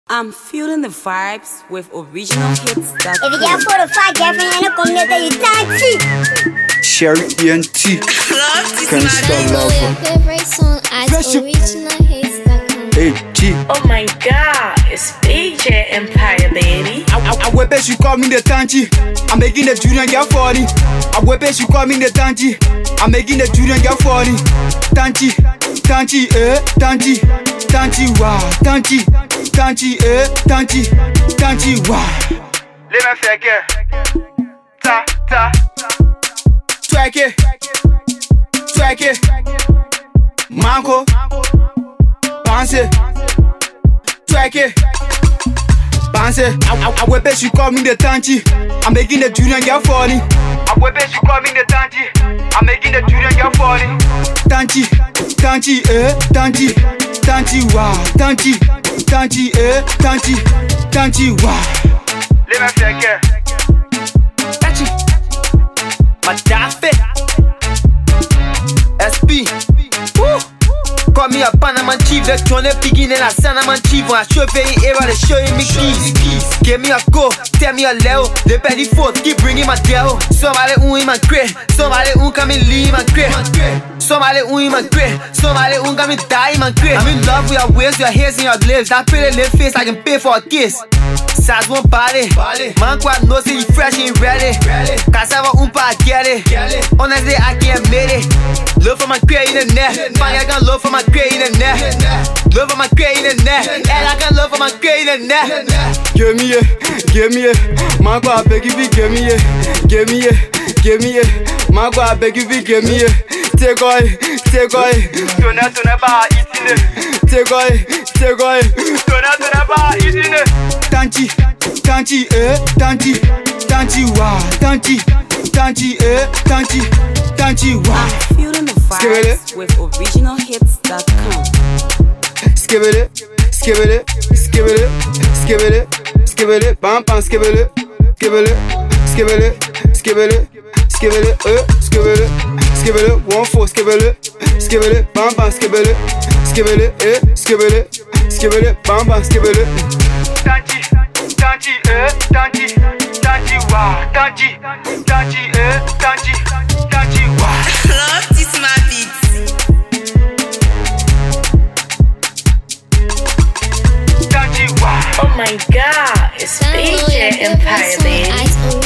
I'm feeling the vibes with original hits that If you get 45 girlfriend and a community, you can't see. Sherry ENT Can't stop loving Favorite song at originalhits.com. Hey G Oh my god, it's BJ Empire, baby. I whip it, she call me the Tanchi. I'm making the junior get 40. I whip it, she call me the Tanchi. I'm making the junior get 40. Tanchi, Tanchi, Tanchi, Tanchi, wow, Tanchi, Tanchi, Tanchi, Tanchi, wow. Let me fake it. Ta, ta. Track it. Track it. Manko. Bounce it. Track it. Bounce it. I whip it, she call me the Tanchi. I'm making the junior get 40. I whip it, she call me the Tanchi. I'm making the junior get 40. Tanchi, Tanchi, Tanchi, Tanchi, wow. Tanchi, Tanchi, Tanchi, Tanchi, wow. Let me fake it. Tanchi, Madafe, SP, woo. Call me a Panama chief, let's turn it begin in a Sanaman chief. When I show very era, they show me keys. Give me a go, tell me a leo. They petty forth, keep bringing my girl. Somebody who in my crib, somebody who come and leave my crib. Somebody who in my crib, somebody who come and die in my crib. I'm in love with your waist, your hairs and your lips. That pretty lip face, I can pay for a kiss. Size one body, man quite know say you fresh and ready. Cassava umpa get it. Honestly, I can't admit it. Love for my crib in the net. Find I got love for my crib in the net. Love for my crib in the net. And I got love for my crib in the net. Give me it, give me it. Man quite beg if you give me it. Give me it, give me it. Man quite beg if you give me it. Take away, take away. Don't have to never eat it. Take away, take away. Don't have to never eat it. Tanchi, Tanchi, Tanchi, Tanchi, wow. Tanchi, Tanchi, Tanchi, Tanchi, wow. I'm feeling the vibes with originalhits.com. Skibble it, skibble it, skibble it, skibble it, skibble it, bam bam, skibble it, skibble it, skibble it, skibble it, skibble it, skibble it, skibble it, 1-4, skibble it, skibble it, bam bam, skibble it, skibble it, skibble it, skibble it, bam bam, skibble it. Tanchi, Tanchi, Tanchi, Tanchi, wow. Tanchi, Tanchi, Tanchi, Tanchi, wow. Love this my beats. Tanchi, wow. Oh my god, it's Download BJ your favorite Empire, song baby. at